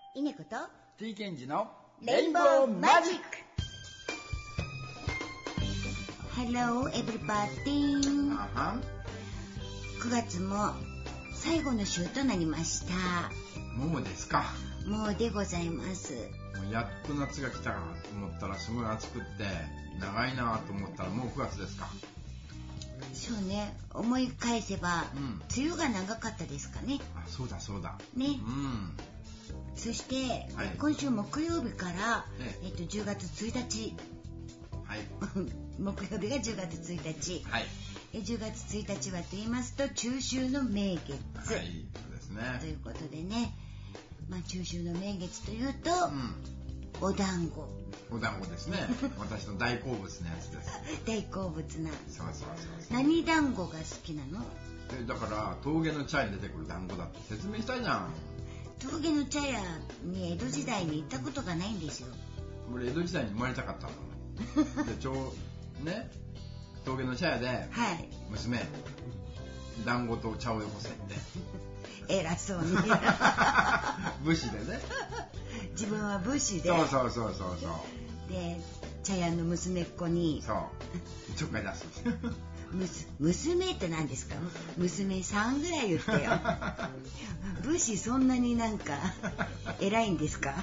稲子と T ケンジのレインボーマジック。 Hello everybody。 9月も最後の週となりました。 もうですか。 もうでございます。 もうやっと夏が来たかなと思ったらすごい暑くって長いなと思ったらもう9月ですか。 そうね、思い返せば、梅雨が長かったですかね。 あ、そうだそうだね、そして、今週木曜日から、10月1日、木曜日が10月1日、10月1日はと言いますと中秋の名月、 そうですね、 ということでね、中秋の名月というと、お団子ですね。私の大好物のやつです。大好物な。 そう。 何団子が好きなの？ だから峠の茶屋に出てくる団子だって説明したじゃん。 峠の茶屋に江戸時代に行ったことがないんですよ。 俺江戸時代に生まれたかったの。でね、峠の茶屋で、娘団子と茶をよこせって偉そうに武士でね、 自分は武士で、 そうで茶屋の娘っ子にちょっかい出す娘って何ですか？娘さんぐらい言ってよ。武士そんなになんか偉いんですか？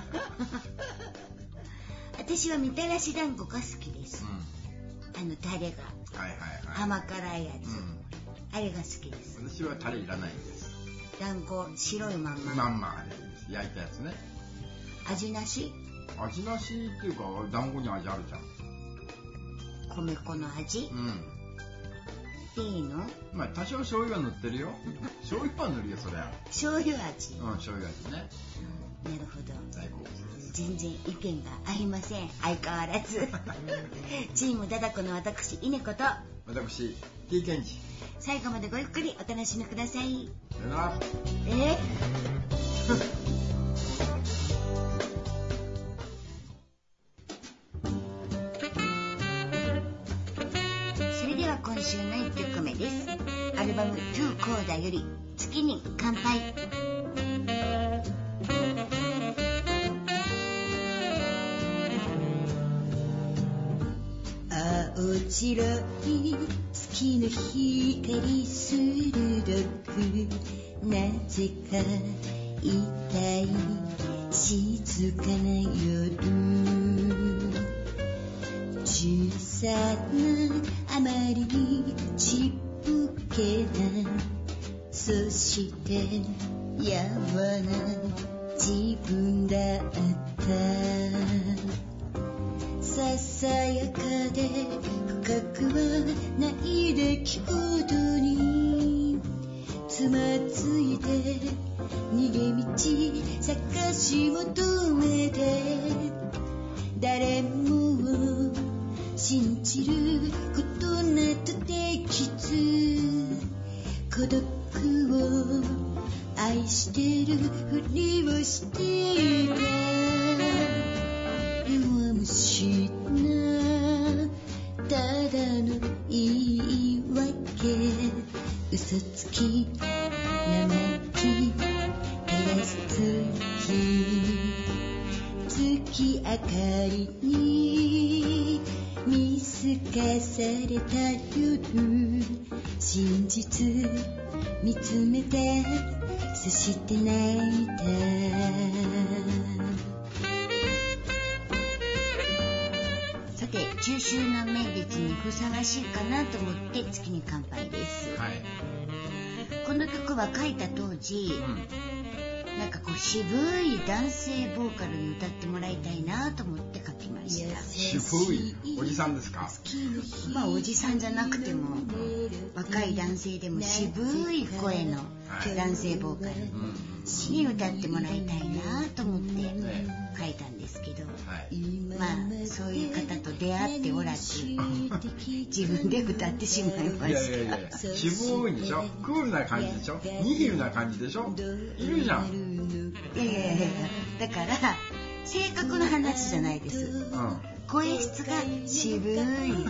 私はみたらし団子が好きです。タレが甘辛いやつ、あれが好きです。 私はタレいらないんです。 団子白いまんまでいいです。焼いたやつね。 味なしっていうか団子に味あるじゃん。 米粉の味、でいいの？ 多少醤油は塗ってるよ。醤油は塗るよ、そりゃ。 醤油味。 醤油味ね。 なるほど。 大好物です。 全然意見が合いません、相変わらず。チームダダコの私稲子と私 T ケンジ、 最後までごゆっくりお楽しみください。 さよなら。 それでは今週の1曲目です。アルバム2コーダより月に乾杯。青白い月の光鋭く、なぜか痛い静かな夜、小さなあまりにちっぽけな、そしてやわな自分だった。ささやかで深くはない出来事につまずいて逃げ道探し求めて、誰も信じることなどできず、孤独を愛してるふりをしていた。弱虫なただの言い訳、嘘つき生き照らす月明かりに見透かされた夜、真実見つめてそして泣いた。さて、中秋の名月にふさわしいかなと思って月に乾杯です。この曲は書いた当時、なんかこう渋い男性ボーカルに歌ってもらいたいなと思って書きました。 渋いおじさんですか？ おじさんじゃなくても、若い男性でも渋い声の男性ボーカルに歌ってもらいたいなと思って書いたんですけど、そういう方と出会っておらず自分で歌ってしまいました。 渋いんでしょ、クールな感じでしょ、ニヒルな感じでしょ、いるじゃん。 いやだから性格の話じゃないです、声質が渋い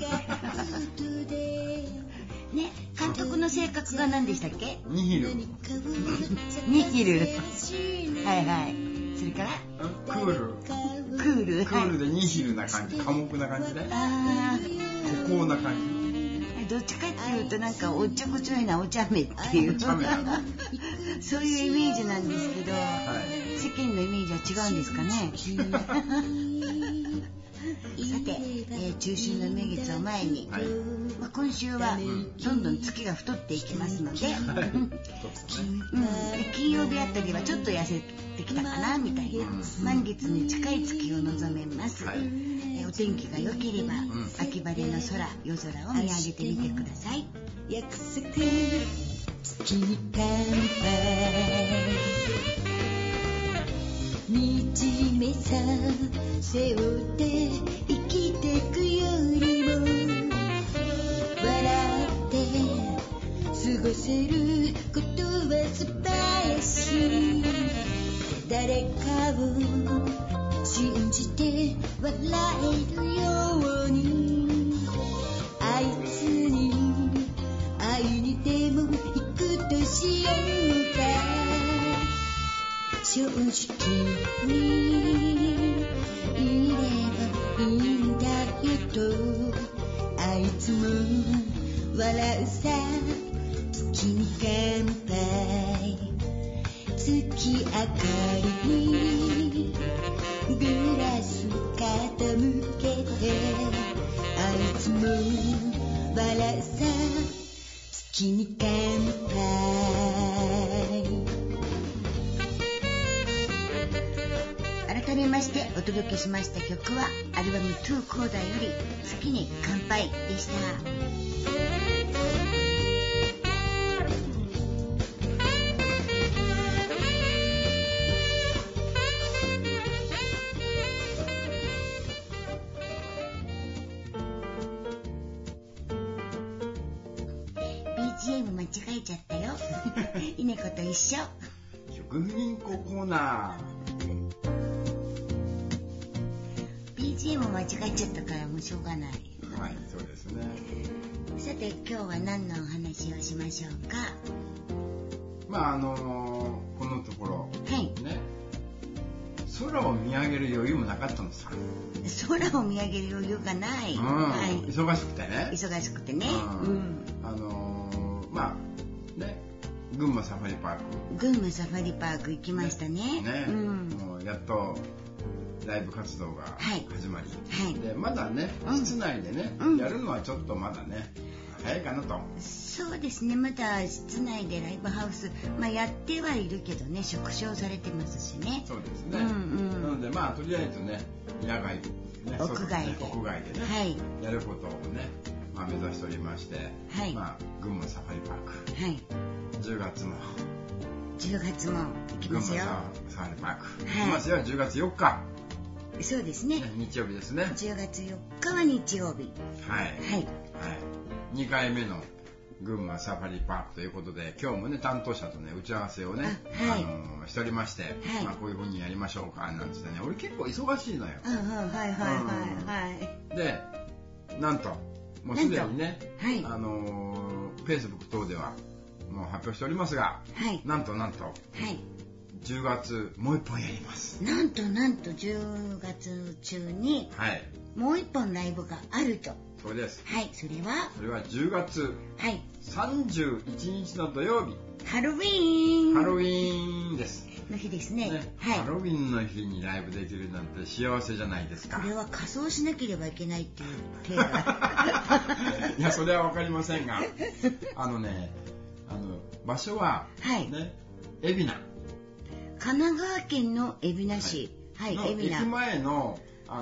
ね。監督の性格が何でしたっけ？ ニヒルニヒル。はいはい。 それからクールでニヒルな感じ、寡黙な感じね。孤高な感じ。 どっちかっていうとなんかおっちょこちょいなお茶目っていうそういうイメージなんですけど、世間のイメージは違うんですかね。さて、中秋の名月を前に、今週はどんどん月が太っていきますので、金曜日あたりはちょっと痩せてきたかなみたいな、満月に近い月を望めます。お天気が良ければ、秋晴れの空、夜空を見上げてみてください。 約束月に乾杯、惨めさ背負って生きてくよりも、笑って過ごせることは素晴らしい。誰かを信じて笑えるように、あいつに会いにでも行くとしようか。正直にいればいいんだよと、あいつも笑うさ。月に乾杯、月明かりにグラス傾けて、あいつも笑うさ。月に乾杯。 改めましてお届けしました曲はアルバム2コーダより月に乾杯でした。BGM 間違えちゃったよ。稲子と一緒。 食品コーナー。 BGM 間違えちゃったからもうしょうがない。 はい、そうですね。 さて今日は何のお話をしましょうか。 このところ、ね、空を見上げる余裕もなかったのさ。 空を見上げる余裕がない。 忙しくてね。 忙しくてね。 群馬サファリパーク。 群馬サファリパーク行きましたね。 もうやっとライブ活動が始まり、でまだね、室内でね、やるのはちょっとまだね早いかなと。 そうですね、まだ室内でライブハウス、やってはいるけどね、縮小されてますしね。 そうですね。なのでとりあえずね、野外、ね、 屋外でね、やることをね、目指しておりまして、群馬サファリパーク、10月も行きますよ。群馬サファリパーク行きますよ。10月4日。 そうですね。 日曜日ですね。 10月4日は日曜日。 2回目の群馬サファリパークということで、今日もね担当者とね打ち合わせをね、しておりまして、こういう風にやりましょうかなんてね、俺結構忙しいのよ。で、なんともうすでにね、Facebook 等ではもう発表しておりますが、なんと、10月もう一本やります。 なんと10月中にもう一本ライブがあると。 そうです。 それは 10月31日の土曜日、 ハロウィーンですの日ですね。 ハロウィンの日にライブできるなんて幸せじゃないですか。 これは仮装しなければいけないっていう手がいや、それはわかりませんが、場所はね、海老名、 神奈川県の海老名市、 海老名駅前の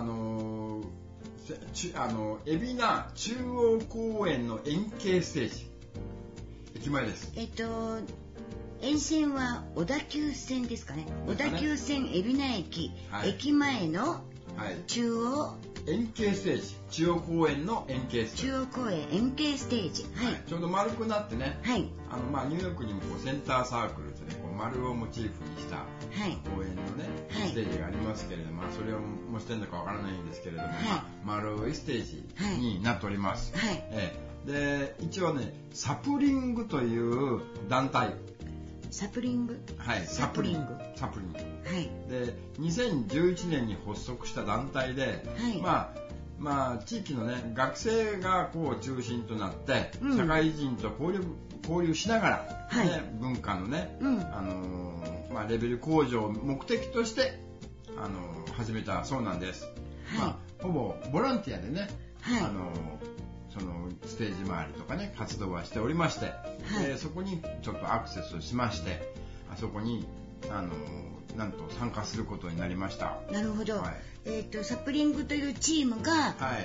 海老名中央公園の円形ステージ、駅前です。 沿線は小田急線ですかね。小田急線海老名駅、駅前の中央円形ステージ、中央公園の円形ステージ、 中央公園円形ステージ、 ちょうど丸くなってね、ニューヨークにもセンターサークルとね、丸をモチーフにした公園のね、ステージがありますけれども、それを模してるのかわからないんですけれども、丸いステージになっております。 で一応ね、サプリングという団体、 サプリング。 はい、サプリング。はい。で、2011年に発足した団体で、はい、まあ地域のね学生がこう中心となって、社会人と交流しながら、ね、はい、文化のね、レベル向上を目的として始めたそうなんです。はい、ほぼボランティアでね、はい、そのステージ周りとかね活動はしておりまして、はい、でそこにちょっとアクセスしまして、あそこになんと参加することになりました。 なるほど。はい、サプリングというチームが、はい、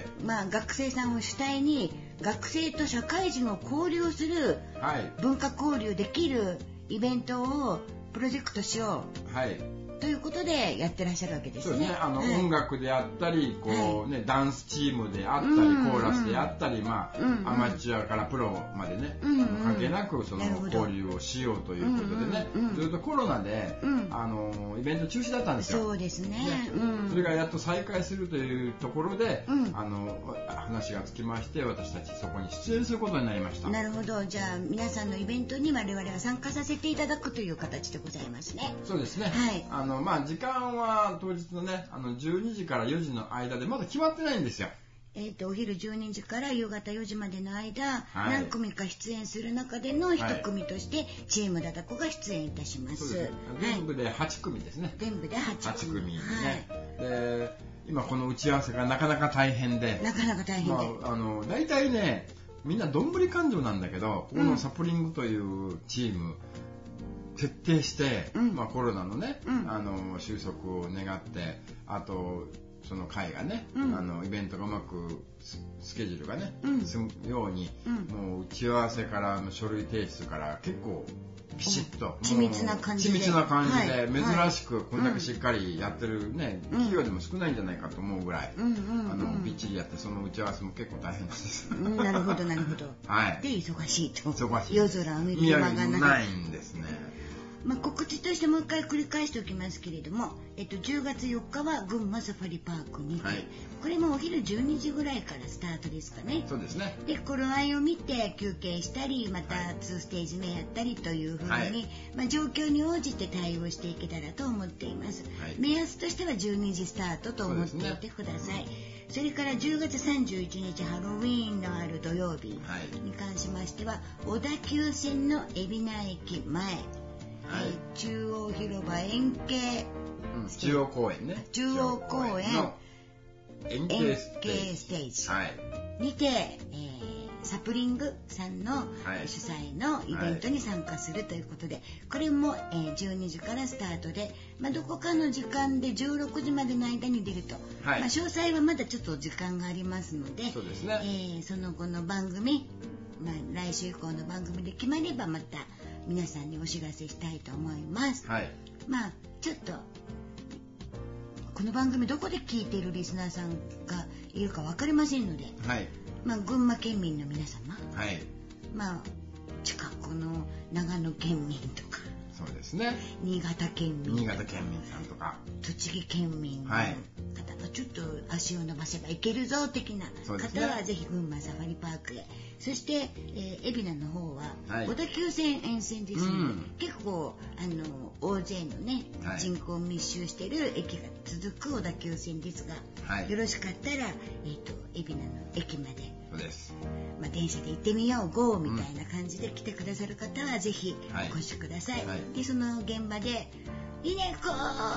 学生さんを主体に学生と社会人を交流する、はい、文化交流できるイベントをプロジェクトしよう。はい。ということでやってらっしゃるわけですね。そうですね。 はい、音楽であったり、こうね、はい、ダンスチームであったり、コーラスであったり、アマチュアからプロまでね、関係なくその交流をしようということでね、ずっとコロナで、イベント中止だったんですよ。 そうですね。 それがやっと再開するというところで、話がつきまして、私たちそこに出演することになりました。 なるほど。じゃあ皆さんのイベントに我々は参加させていただくという形でございますね。 そうですね。はい。時間は当日のね、12時から4時の間でまだ決まってないんですよ。 お昼12時から夕方4時までの間、はい、何組か出演する中での1組として、はい、チームだだこが出演いたします。そうですね。 全部で8組ですね。 全部で8組。 ね。はい、で、今この打ち合わせがなかなか大変で。 なかなか大変で。 大体ね、みんなどんぶり勘定なんだけど、このサプリングというチーム、徹底して、コロナのね、収束を願って、あとその会がね、イベントがうまくスケジュールがね、進むように、もう打ち合わせからの書類提出から結構ピシッと緻密な感じで珍しくこんだけしっかりやってるね、企業でも少ないんじゃないかと思うぐらいびっちりやって、その打ち合わせも結構大変なんです。 なるほどなるほど。 はい。 で忙しいと。 忙しい。 夜空を見る暇がないんですね。 告知としてもう一回繰り返しておきますけれども、10月4日は群馬サファリパークにて、はい、これもお昼12時ぐらいからスタートですかね。 そうですね。 で頃合いを見て休憩したり、また2ステージ目やったりというふうに、はい、状況に応じて対応していけたらと思っています。はい、目安としては12時スタートと思っていてください。それから10月31日ハロウィーンのある土曜日に関しましては、小田急線の海老名駅前、はい、中央広場円形、 中央公園ね。 中央公園の円形ステージにて、サプリングさんの主催のイベントに参加するということで、これも12時からスタートで、どこかの時間で16時までの間に出ると、詳細はまだちょっと時間がありますので、 そうですね。 その後の番組、来週以降の番組で決まればまた皆さんにお知らせしたいと思います。はい。ちょっとこの番組どこで聞いているリスナーさんがいるか分かりませんので、はい。群馬県民の皆様、はい。近くの長野県民とか、 そうですね。 新潟県民さんとか、 栃木県民の方がちょっと足を伸ばせばいけるぞ的な方はぜひ群馬サファリパークへ。そして海老名の方は小田急線沿線ですので、結構大勢のね、人口密集している駅が続く小田急線ですが、よろしかったら海老名の駅まで、 そうです。 電車で行ってみよう GO みたいな感じで来てくださる方はぜひお越しください。でその現場でイネコ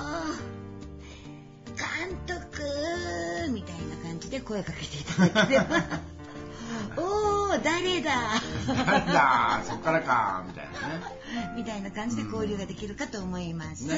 監督みたいな感じで声かけていただければおー誰だそっからかみたいなねみたいな感じで交流ができるかと思います、はい。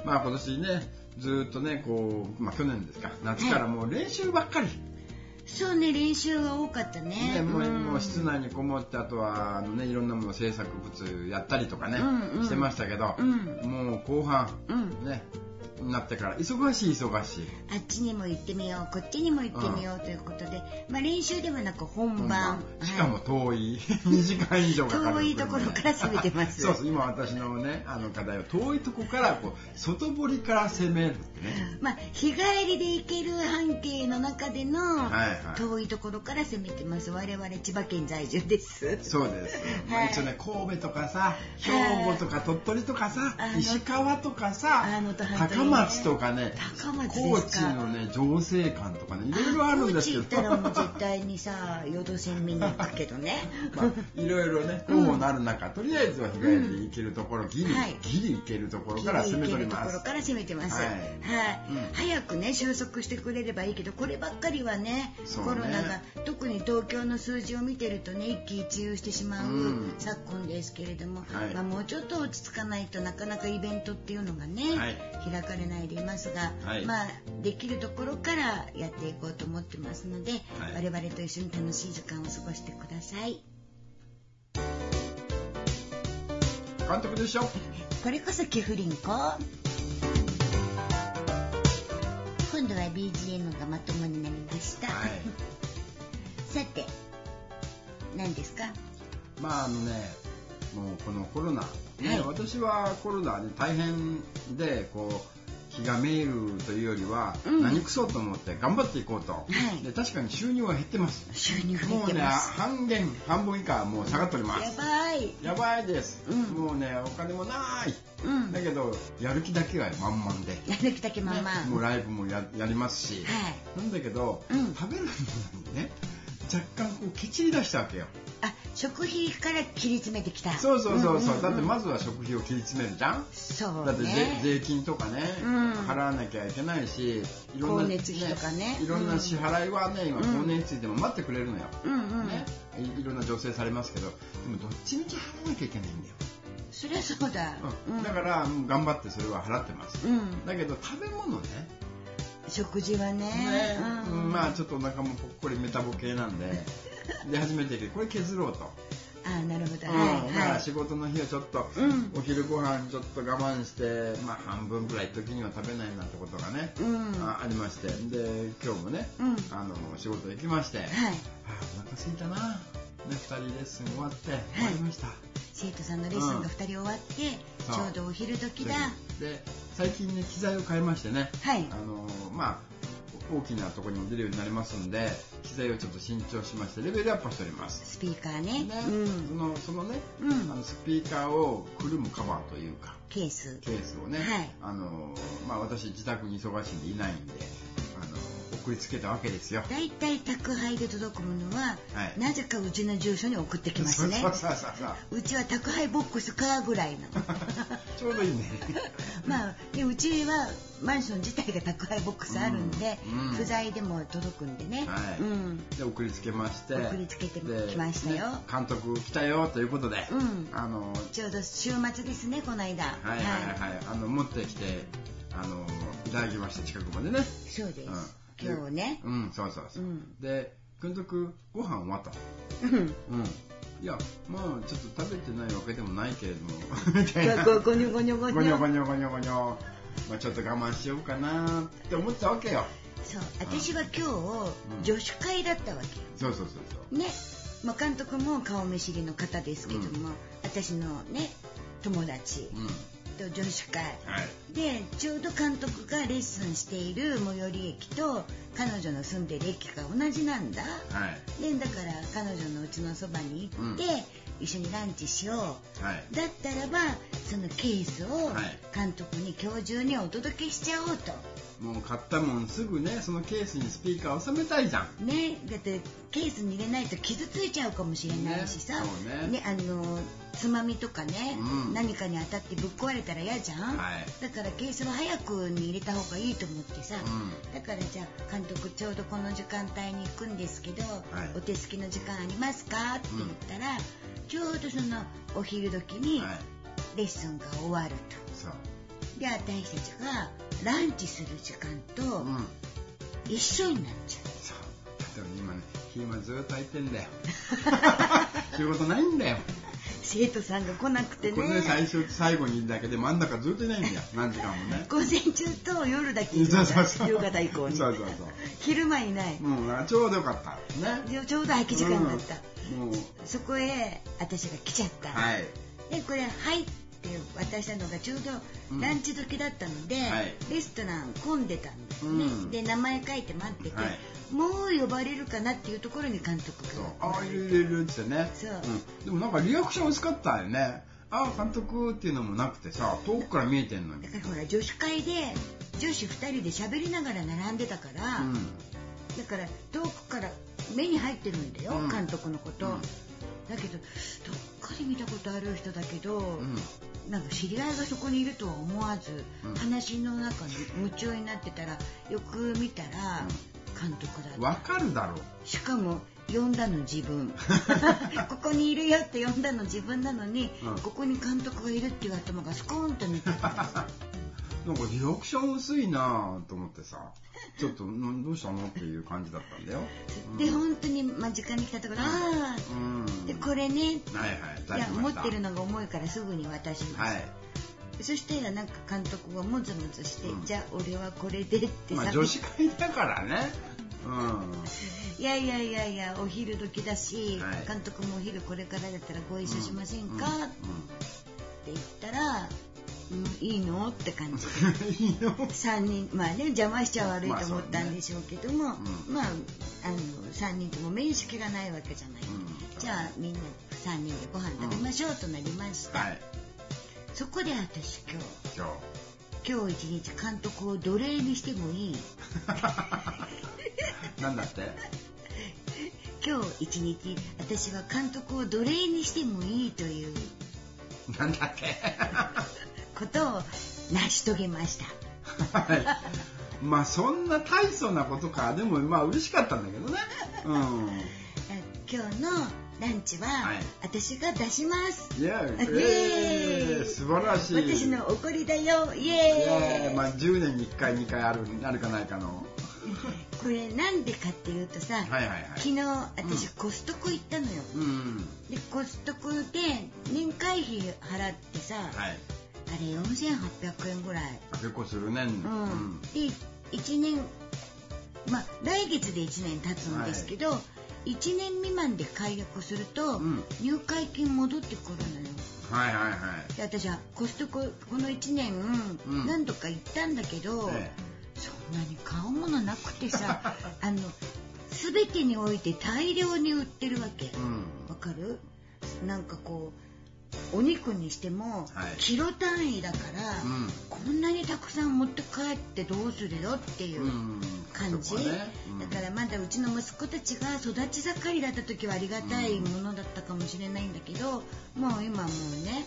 今年ねずっとね去年ですか、夏からもう練習ばっかり、 そうね、練習が多かったね。 もう室内にこもって、あとはいろんなもの制作物やったりとかね、してましたけど、もう後半、ねなってから忙しいあっちにも行ってみようこっちにも行ってみようということで、練習ではなく本番、 しかも遠い2時間以上かかる遠いところから攻めてますそう今私のね課題は遠いところから外堀から攻めるってね、 日帰りで行ける半径の中での遠いところから攻めてます。我々千葉県在住です。 そうです、一応ね神戸とかさ兵庫とか鳥取とかさ石川とかさ高松とかね高知のね情勢館とかねいろいろあるんですけど、 高知行ったらもう絶対にさ淀線見に行くけどねいろいろね候補のある中、とりあえずは日帰りで行けるところ、ギリ行けるところから攻めております。 早くね収束してくれればいいけど、こればっかりはねコロナが特に東京の数字を見てるとね一喜一憂してしまう昨今ですけれども、もうちょっと落ち着かないとなかなかイベントっていうのがね、開かれないでいますが、できるところからやっていこうと思ってますので、我々と一緒に楽しい時間を過ごしてください。 監督でしょ。 これこそキフリンコ。今度は BGM がまともになりました、さて何ですか。 もうこのコロナ、私はコロナで大変で気がめいるというよりは、何くそと思って頑張っていこうと、で確かに収入は減ってます。もうね半分以下もう下がっております。やばいです、もうねお金もない、だけどやる気だけは満々で、もうライブも やりますし、なんだけど、食べるのにね若干ケチり出したわけよ。 食費から切り詰めてきた。 そう、だってまずは食費を切り詰めるじゃん。だって税金とかね、払わなきゃいけないし、いろんな光熱費とかね、 いろんな支払いはね今光熱費でも待ってくれるのよ、いろんな助成されますけど、でもどっちみち払わなきゃいけないんだよ。 そりゃそうだ、 だから頑張ってそれは払ってます、だけど食べ物ね、 食事はね、 ちょっとお腹もぽっこりメタボ系なんで初めてこれ削ろうと。 なるほど、 だから仕事の日はちょっと、お昼ご飯ちょっと我慢して、半分くらい時には食べないなんてことがね、ありまして、で今日もね、仕事行きまして、お腹すいたな、2人レッスン終わって終わりました。 生徒さんのレッスンが2人終わって、ちょうどお昼時だ。 で最近ね機材を変えましてね、大きなところにも出るようになりますんで、機材をちょっと新調しましてレベルアップしております。 スピーカーね、 そのね、スピーカーをくるむカバーというかケースをね、私自宅に忙しいんでいないんで送りつけたわけですよ。 だいたい宅配で届くものは、なぜかうちの住所に送ってきますね。うちは宅配ボックスかぐらいなのちょうどいいねでうちはマンション自体が宅配ボックスあるんで、不在でも届くんでね、 で送りつけまして、 送りつけてきましたよ、 監督来たよということで、 ちょうど週末ですね、この間持ってきていただきました、近くまでね。 そうです、今日ね。 そう。で、監督ご飯終わった。いや、ちょっと食べてないわけでもないけれども、みたいな。 ゴニョゴニョゴニョ。 ちょっと我慢しようかなって思ったわけよ。 そう、私は今日助手会だったわけよ。 そう。 ね、監督も顔見知りの方ですけども、私のね友達。助手会、でちょうど監督がレッスンしている最寄り駅と彼女の住んでる駅が同じなんだ、でだから彼女の家のそばに行って、一緒にランチしよう、だったらばそのケースを監督に今日中にお届けしちゃおうと。 もう買ったもんすぐね、そのケースにスピーカー収めたいじゃんね。だってケースに入れないと傷ついちゃうかもしれないしさ、つまみとかね、何かに当たってぶっ壊れたら嫌じゃん、だからケースは早くに入れた方がいいと思ってさ、だからじゃあ監督ちょうどこの時間帯に行くんですけど、お手すきの時間ありますかって言ったら、ちょうどそのお昼時にレッスンが終わると、で私たちがランチする時間と一緒になっちゃう。 そうだから今ね、昼間ずっと空いてんだよ仕事ないんだよ。 生徒さんが来なくてね。 これね、最初最後にいるだけで真ん中ずっといないんだよ。何時間もね。 午前中と夜だけいるんだ。夕方以降に。 そう。 昼間いない。 ちょうどよかった。 ね。ちょうど空き時間だった。そこへ私が来ちゃった。 はい。 でこれはいって渡したのがちょうどランチ時だったので、レストラン混んでたんですね。で名前書いて待ってて、もう呼ばれるかなっていうところに監督が。 いるってね。そう。でもなんかリアクション薄かったよね。監督っていうのもなくてさ、遠くから見えてんのに。 だからほら女子会で女子2人で喋りながら並んでたから、だから遠くから目に入ってるんだよ、監督のこと。だけどどっかで見たことある人だけど、なんか知り合いがそこにいるとは思わず、話の中に夢中になってたらよく見たら監督だった。 わかるだろう。 しかも呼んだの自分ここにいるよって呼んだの自分なのに、ここに監督がいるっていう頭がスコーンと抜けたなんかリアクション薄いなと思ってさ、ちょっとどうしたのっていう感じだったんだよ。 で本当に間近に来たところ、でこれね、いや持ってるのが重いからすぐに渡します。そしたらなんか監督がムズムズして、じゃあ俺はこれでってさ、 女子会だからね。 いやお昼時だし、監督もお昼これからだったらご一緒しませんか、って言ったら、いいのって感じでいいの3人邪魔しちゃ悪いと思ったんでしょうけども、3人とも面識がないわけじゃない、じゃあみんな3人でご飯食べましょうとなりました、そこで私今日一日監督を奴隷にしてもいいなんだって今日一日私は監督を奴隷にしてもいいというなんだってことを成し遂げました。 そんな大層なことか。でも嬉しかったんだけどね。 今日のランチは私が出します。 イエーイ、素晴らしい。 私のおごりだよ。イエーイ。 10年に1回2回あるかないかの。 これなんでかっていうとさ、昨日私コストコ行ったのよ。でコストコで年会費払ってさ、あれ4800円ぐらい。 結構するね。 で1年来月で1年経つんですけど、1年未満で解約すると入会金戻ってくるのよ。で私はコストコこの1年何度か行ったんだけど、そんなに買うものなくてさ全てにおいて大量に売ってるわけ。わかる？なんかこうお肉にしてもキロ単位だから、こんなにたくさん持って帰ってどうするよっていう感じ、だからまだうちの息子たちが育ち盛りだった時はありがたいものだったかもしれないんだけど、もう今もうね、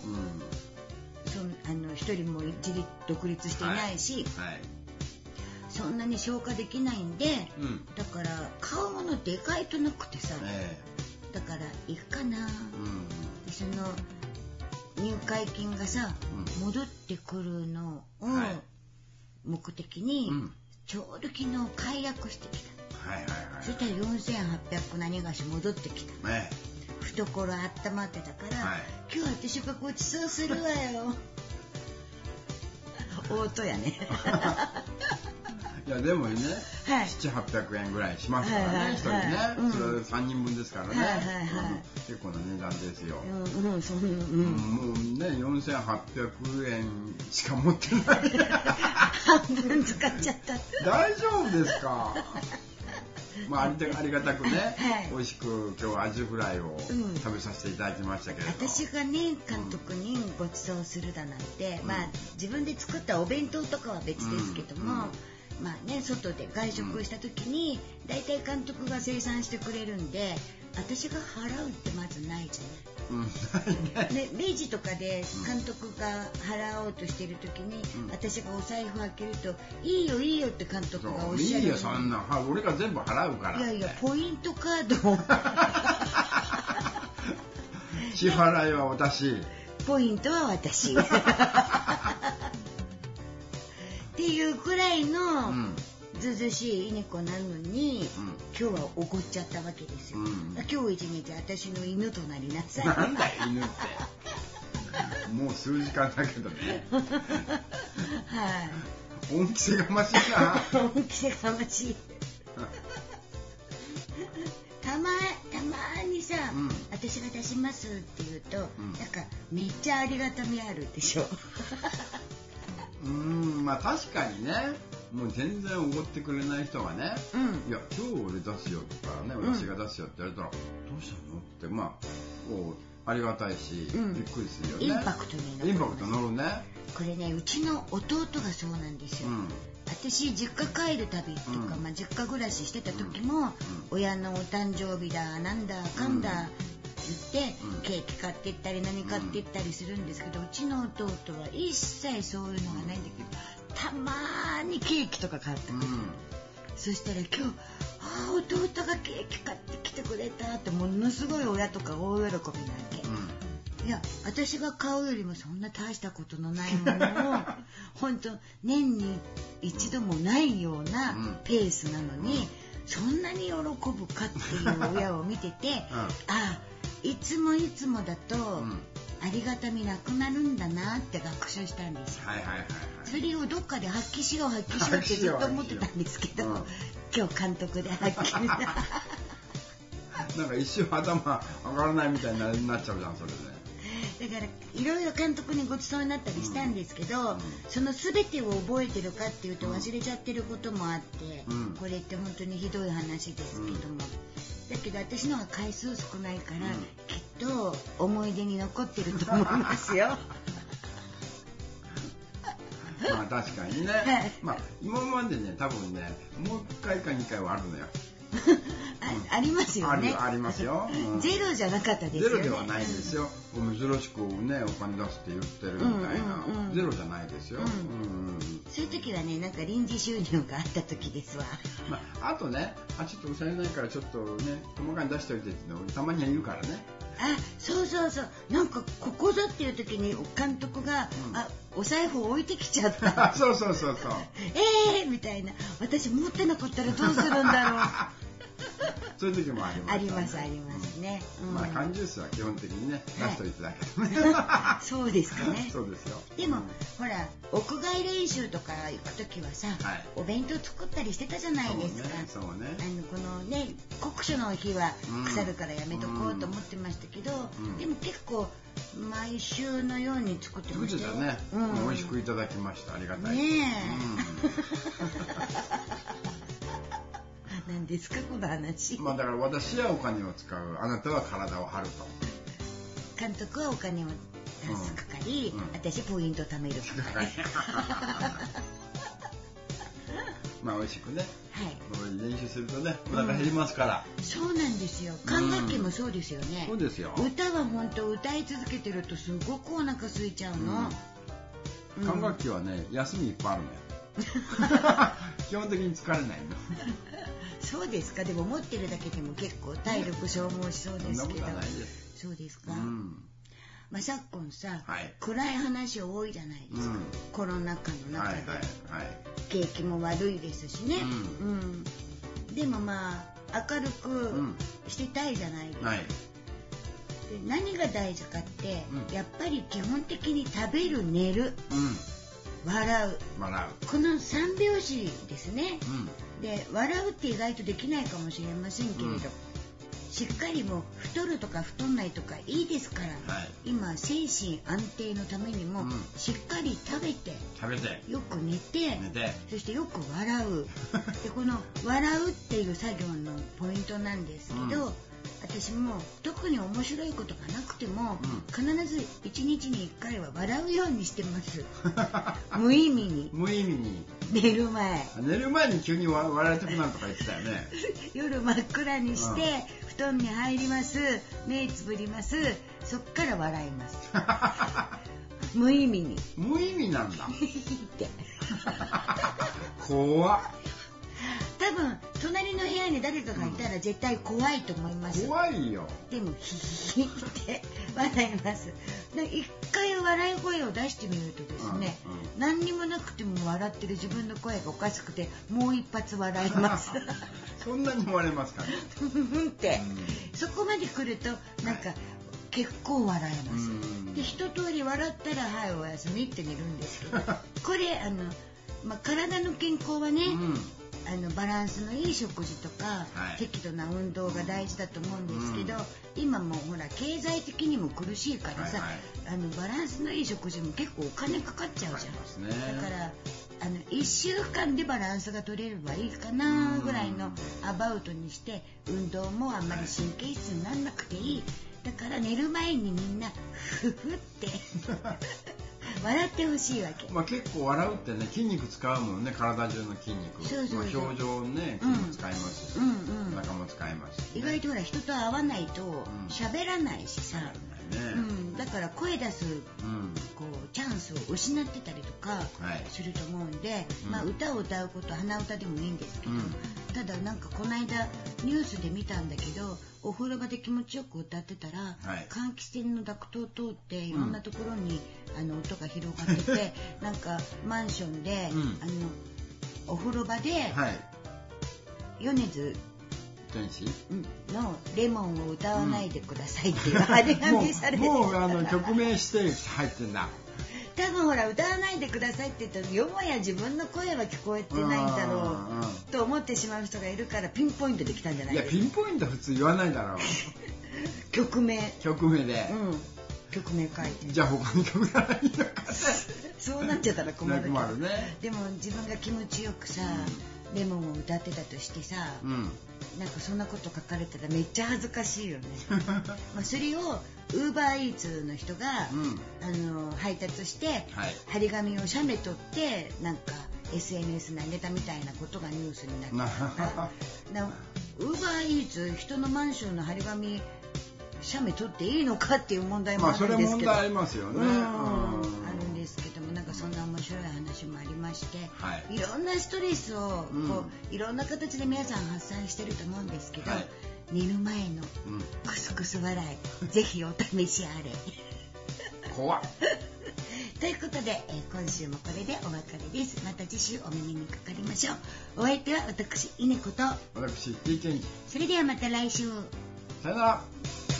一人も自立独立していないし、そんなに消化できないんで、だから買うものでかいとなくてさ、だからいいかな、その入会金がさ、戻ってくるのを目的に、ちょうど昨日解約してきた。そしたら4800何がし戻ってきた。懐温まってたから、今日私がごちそうするわよ。大音やね。 いやでもね、700-800円ぐらいしますからね、一人ね。それ3人分ですからね。結構な値段ですよ。もうね、4800円しか持ってない。 半分使っちゃった。 大丈夫ですか？ありがたくね、美味しく今日アジフライを食べさせていただきましたけれど、 私がね監督にご馳走するだなんて、自分で作ったお弁当とかは別ですけども、外で外食した時に大体監督が生産してくれるんで、私が払うってまずないじゃない。レジとかで監督が払おうとしてる時に、私がお財布開けるといいよいいよって監督がおっしゃる。 いいよそんな、俺が全部払うから。 いやポイントカードを支払いは私、 ポイントは私っていうくらいのずうずうしい猫なのに、今日は怒っちゃったわけですよ。今日一日私の犬となりなさい。 なんだ犬って。もう数時間だけどね。 はい。 恩着せがましいな。 恩着せがましい。たまにさ、私が出しますって言うと、なんかめっちゃありがたみあるでしょ。 まあ確かにね、もう全然おごってくれない人がね、いや今日俺出すよとかね、私が出すよって言われたら、どうしたのってまあこうありがたいし、びっくりするよね。 インパクトに乗る。 インパクト乗るね。 これね、うちの弟がそうなんですよ。私実家帰る旅とか、実家暮らししてた時も、親のお誕生日だなんだかんだ言って、ケーキ買ってったり何買ってったりするんですけど、うちの弟は一切そういうのがないんだけど、たまーにケーキとか買ってくる。そしたら今日弟がケーキ買ってきてくれたってものすごい親とか大喜びなわけ。いや、私が買うよりもそんな大したことのないものを本当年に一度もないようなペースなのに、そんなに喜ぶかっていう親を見てて、いつもだとありがたみなくなるんだなって学習したんですよ。それをどっかで発揮しようってずっと思ってたんですけど、今日監督で発揮した。 なんか一瞬頭上がらないみたいになっちゃうじゃん、それで。 だからいろいろ監督にごちそうになったりしたんですけど、その全てを覚えてるかっていうと忘れちゃってることもあって、これって本当にひどい話ですけども、だけど私のは回数少ないから、きっと思い出に残ってると思いますよ。 まあ確かにね、まあ今までね、多分ね、もう1回か2回はあるのよ。 ありますよね。 ありますよ。 ゼロじゃなかったですよね。 ゼロではないですよ。珍しくね、お金出すって言ってるみたいな。ゼロじゃないですよ。 そういう時はね、なんか臨時収入があった時ですわ。 まあ、あとね、ちょっと抑えないからちょっとね、細かに出しといてってのたまには言うからね。 そうなんかここぞっていう時に監督が、お財布置いてきちゃった。 そうみたいな、私持ってなかったらどうするんだろう。 そういう時もあります。 ありますね。 まあ缶ジュースは基本的にね、出しといてだけどね。 そうですかね。 そうですよ。 でもほら、屋外練習とか行く時はさ、お弁当作ったりしてたじゃないですか。 そうね。 このね、酷暑の日は腐るからやめとこうと思ってましたけど、でも結構毎週のように作ってましたよね。 美味しくいただきました。ありがたい。 何ですかこの話。 まあだから私はお金を使う、あなたは体を張ると。 監督はお金を出す係、私ポイント貯める係。 まあ美味しくね。練習するとね、お腹減りますから。 そうなんですよ。管楽器もそうですよね。 そうですよ。 歌は本当歌い続けてるとすごくお腹空いちゃうの。 管楽器はね、休みいっぱいあるのよ。基本的に疲れないの。 そうですか。でも持ってるだけでも結構体力消耗しそうですけど。 そんなことはないです。 そうですか。まあ昨今さ、暗い話多いじゃないですか。コロナ禍の中で景気も悪いですしね。でもまあ明るくしてたいじゃないですか。で何が大事かって、やっぱり基本的に食べる、寝る、笑う、この3拍子ですね。で笑うって意外とできないかもしれませんけれど、しっかりもう太るとか太んないとかいいですから、今精神安定のためにも、しっかり食べてよく寝て、そしてよく笑う。でこの笑うっていう作業のポイントなんですけど、私も特に面白いことがなくても、必ず1日に1回は笑うようにしてます。無意味に寝る前に急に笑いたくなるとか言ってたよね。 夜真っ暗にして布団に入ります、目つぶります、そっから笑います。無意味に。 無意味なんだ。 って怖っ。 多分隣の部屋に誰かがいたら絶対怖いと思います。 怖いよ。 でもヒヒヒって笑います。一回笑い声を出してみるとですね、何にもなくても笑ってる自分の声がおかしくてもう一発笑いますそんなに笑えますかねって、そこまで来るとなんか、結構笑えます。で一通り笑ったらはいおやすみって寝るんですけどこれ体の健康はね、バランスのいい食事とか、適度な運動が大事だと思うんですけど、今もほら経済的にも苦しいからさ、バランスのいい食事も結構お金かかっちゃうじゃん、だから1週間でバランスが取れればいいかなぐらいのアバウトにして、運動もあんまり神経質にならなくていい。だから寝る前にみんなフフって笑ってほしいわけ。 結構笑うってね、筋肉使うもんね、体中の筋肉。表情ね、筋肉使いますし、お腹も使いますし、 意外とほら人と会わないと喋らないしさ、だから声出すこうチャンスを失ってたりとかすると思うんで、歌を歌うこと鼻歌でもいいんですけど、ただなんかこの間ニュースで見たんだけど、お風呂場で気持ちよく歌ってたら、換気扇のダクトを通っていろんなところに音が広がっててなんかマンションで、お風呂場で、米津のレモンを歌わないでくださいっていう張り紙されてもう曲名指定入ってんだ。 多分ほら歌わないでくださいって言ったらよもや自分の声は聞こえてないんだろうと思ってしまう人がいるからピンポイントで来たんじゃないですか。 いやピンポイント普通言わないだろう曲名で、 曲名書いて、 じゃあ他に曲がないのかそうなっちゃったら困るけど、 ね、 でも自分が気持ちよくさ、レモンを歌ってたとしてさ、なんかそんなこと書かれたらめっちゃ恥ずかしいよねそれをUberEatsの人が、配達して、張り紙を写メ撮ってなんか SNS に上げたみたいなことがニュースになってたからUberEats人のマンションの張り紙写メ撮っていいのかっていう問題もあるんですけど、 それ問題ありますよね、 あるんですけども、なんかそんな面白い話もありまして、いろんなストレスをこう、いろんな形で皆さん発散してると思うんですけど、寝る前のクスクス笑い、ぜひお試しあれ怖っということで、今週もこれでお別れです。また次週お耳にかかりましょう。お相手は私稲子と私 T ケンジ。 それではまた来週。 さよなら。